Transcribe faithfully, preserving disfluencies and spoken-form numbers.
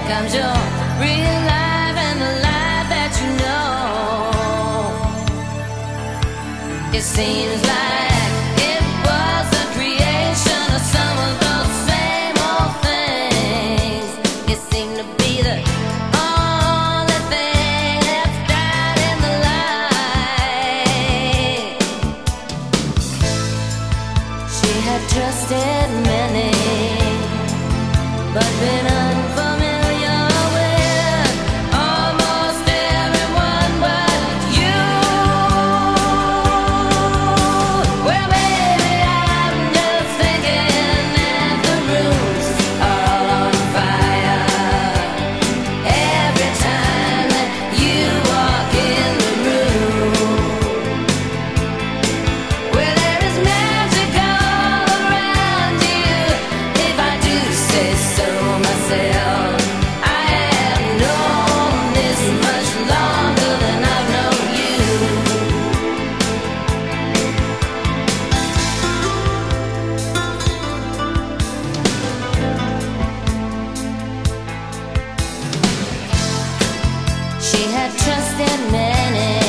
comes your real life and the life that you know. It seems like it was a creation of some of those same old things. It seemed to be the only thing that's died in the light. She had trusted many, but been unfamiliar with almost everyone but you. Well, baby, I'm just thinking that the rooms are all on fire every time that you walk in the room. Well, there is magic all around you, if I do say so myself. I have known this much longer than I've known you. She had trusted many,